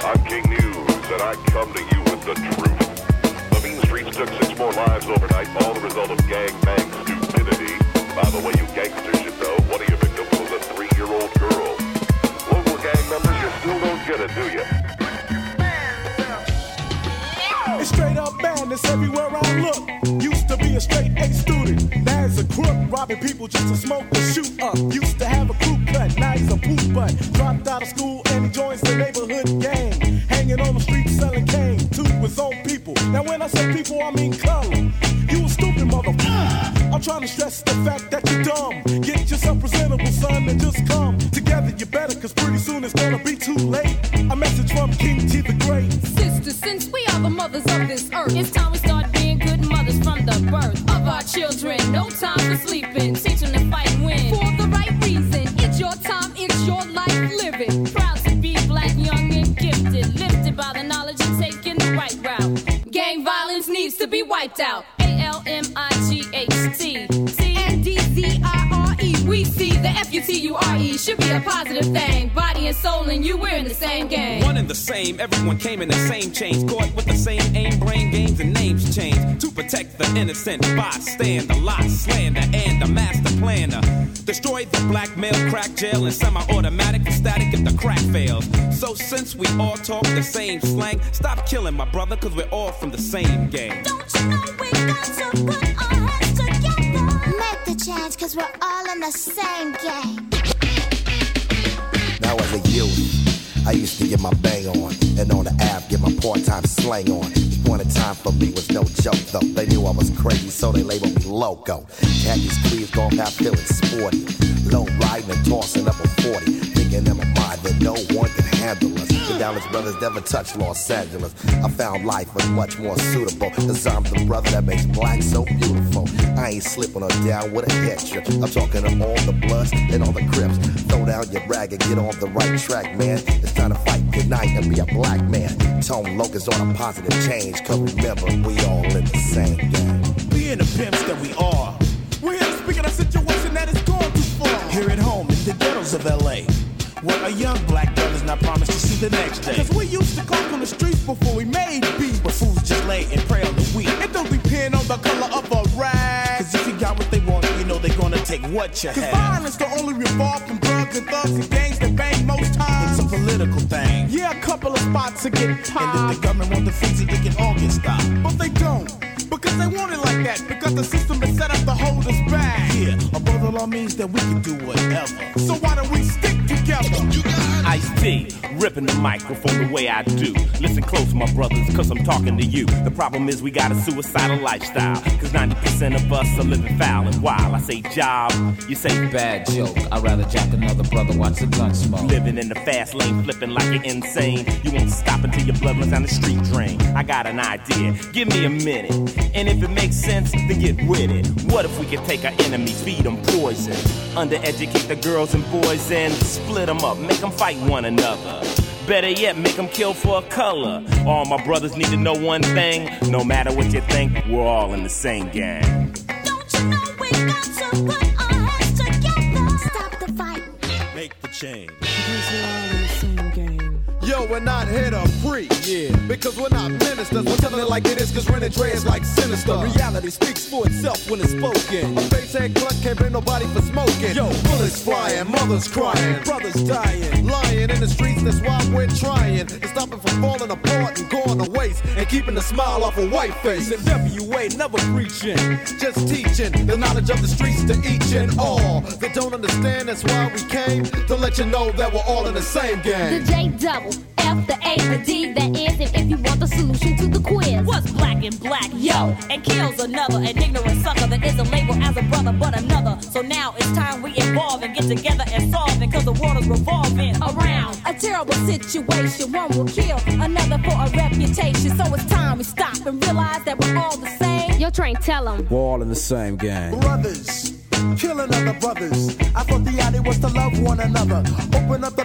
I'm King News, and I come to you with the truth. The mean streets took 6 more lives overnight, all the result of gang-bang stupidity. By the way, you gangsters should know, one of your victims was a 3-year-old girl. Local gang members, you still don't get it, do you? It's straight up madness everywhere I look. Used to be a straight A student, now he's a crook, robbing people just to smoke and shoot up. Used to have a crew cut, now he's a poop butt. Dropped out of school and he joins the neighborhood gang. Hanging on the street selling cane to his own people. Now when I say people, I mean color. You a stupid motherfucker. I'm trying to stress the fact that you're dumb. Get yourself presentable, son, and just come together. You better, cause pretty soon it's gonna be too late. A message from King T the Great. Sisters, since we are the mothers of this earth, it's time we start being good mothers from the birth of our children. No time for sleeping, teach them to fight and win for the right reason. It's your time, it's your life, live it. Proud to be black, young and gifted, lifted by the knowledge and taking the right route. Gang violence needs to be wiped out. ALMIGHT CNDZIRE. We see the FUTURE should be a positive thing. Body and soul and you, we're in the same game. One and the same, everyone came in the same chains. Caught with the same aim, brain games and names changed. To protect the innocent bystander, lot slander and the master planner. Destroy the blackmail, crack jail and semi-automatic static if the crack fails. So since we all talk the same slang, stop killing my brother cause we're all from the same gang. Don't you know we got to put our heads together? Make the change cause we're all in the same game. Now as a youth, I used to get my bang on, and on the app get my part-time slang on. This point in time for me was no joke though. They knew I was crazy, so they labeled me loco. Had these queens going out feeling sporty, low riding and tossing up a 40, thinking in my mind that no one can handle us. The Dallas brothers never touched Los Angeles. I found life was much more suitable, cause I'm the brother that makes black so beautiful. I ain't slipping her down with a head trip. I'm talking to all the Bloods and all the Crips. Throw down your rag and get on the right track, man. It's time to fight good night and be a black man. Tone Locust on a positive change, cause remember, we all in the same game. Being the pimps that we are, we're here to speak of a situation that is gone too far. Here at home in the ghettos of LA, where a young black girl is not promised to see the next day. Cause we used to come on the streets before we made beats, where fools just lay and pray on the weed. It don't depend on the color of a rag, cause if you got what they want, you know they're gonna take what you have. Cause violence can only revolve from drugs and thugs and gangs that bang most times. It's a political thing. Yeah, a couple of spots to get popped. And if the government want to freeze it, they can all get stopped. But they don't, because they want it like that, because the system is set up to hold us back. Yeah, a brother law means that we can do whatever. So why don't we stick together? Ice-T, ripping the microphone the way I do. Listen close, my brothers, cause I'm talking to you. The problem is we got a suicidal lifestyle, cause 90% of us are living foul and wild. I say job, you say bad joke. I'd rather jack another brother watch the gun smoke. Living in the fast lane, flipping like you're insane. You won't stop until your blood runs down the street drain. I got an idea, give me a minute. And if it makes sense, then get with it. What if we could take our enemies, feed them poison, undereducate the girls and boys and split them up, make them fight one another. Better yet, make them kill for a color. All my brothers need to know one thing. No matter what you think, we're all in the same gang. Don't you know we got to put our heads together? Stop the fight. Make the change. Yo, we're not here to preach, yeah, because we're not ministers. We're telling it like it is, cause Ren and Dre is like sinister. Reality speaks for itself when it's spoken. A face-head cluck can't blame nobody for smoking. Yo, bullets flying, mothers crying, brothers dying, lying in the streets, that's why we're trying to stop it from falling apart and going to waste, and keeping the smile off a white face. And WA never preaching, just teaching the knowledge of the streets to each and all. They don't understand, that's why we came to let you know that we're all in the same game. The J double, F the A, the D, that is it if you want the solution to the quiz. What's black and black, yo, and kills another, an ignorant sucker that isn't labeled as a brother but another. So now it's time we evolve and get together and solve it, cause the world is revolving around a terrible situation. One will kill another for a reputation. So it's time we stop and realize that we're all the same. Yo, Train, tell them we're all in the same gang. Brothers killing other brothers. I thought the idea was to love one another. Open up the paper,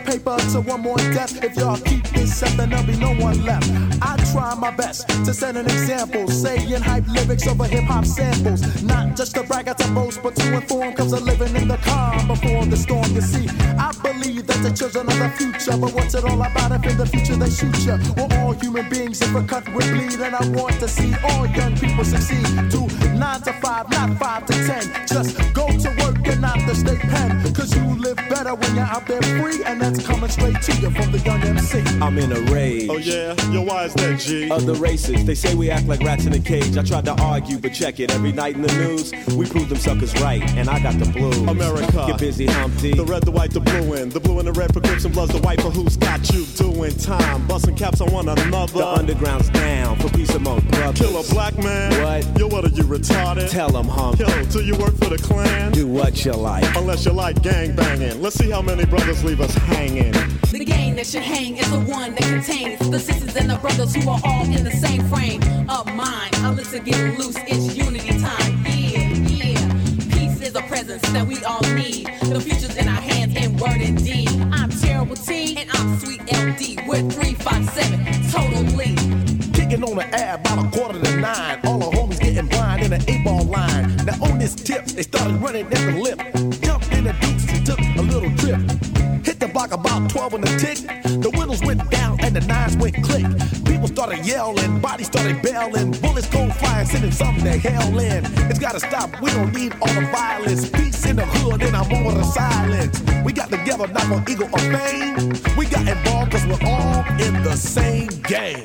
answer one more in depth. If y'all keep this up, then there'll be no one left. I try my best to set an example, saying hype lyrics over hip-hop samples. Not just to brag at the boast, but to inform, cause I'm living in the calm before the storm. You see, I believe that the children are the future, but what's it all about if in the future they shoot you? We're all human beings, if a cut would bleed, and I want to see all young people succeed. To 9 to 5, not 5 to 10. Just go to work and not the state pen, cause you live better when you're out there free, and that's coming straight to you from the young MC. I'm in a rage. Oh yeah? Yo, why is that, G? Of the racists, they say we act like rats in a cage. I tried to argue, but check it. Every night in the news, we prove them suckers right, and I got the blues. America. Get busy, Humpty. The red, the white, the blue, and the blue and the red for Crips and Bloods. The white for who's got you doing time. Busting caps on one another. The underground's down for peace among brothers. Kill a black man? What? Yo, what are you, retarded? Tell them, Humpty. Yo, do you work for the Klan? Do what you like. Unless you like gang banging. Let's see how many brothers leave us hanging. The gang that should hang is the one that contains the sisters and the brothers who are all in the same frame of mind. I listen, get loose, it's unity time. Yeah, yeah. Peace is a presence that we all need. The future's in our hands in word and deed. I'm Terrible T and I'm Sweet LD. We're 357, totally. Kicking on the ab about 8:45. All the homies getting blind in an 8-ball line. Now on this tip, they started running at the lip. Jumped in the dukes and took a little trip. Hit the block about 12 on the tick. The windows went down and the nines went click. People started yelling, bodies started bailing. Bullets go flying, sending something to hell in. It's gotta stop, we don't need all the violence. Peace in the hood and I'm over the silence. We got together not for ego or fame. We got involved cause we're all in the same game.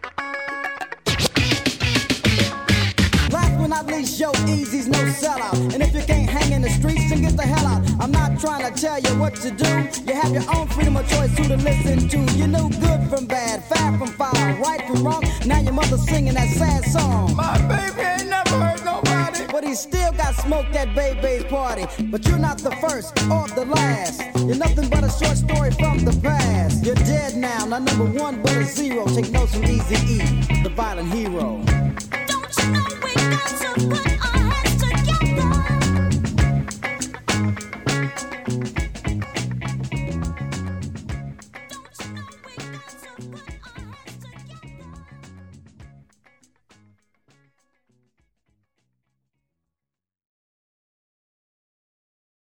Last but not least, yo, Easy's no sellout. And if you can't hang in the streets, then get the hell out. I'm not trying to tell you what to do. You have your own freedom of choice who to listen to. You know good from bad, fat from foul, right from wrong. Now your mother's singing that sad song. My baby ain't never hurt nobody. But he still got smoked at Baby's party. But you're not the first or the last. You're nothing but a short story from the past. You're dead now, not number one but a zero. Take notes from Eazy-E, the violent hero. Don't you know we got to put our heads together?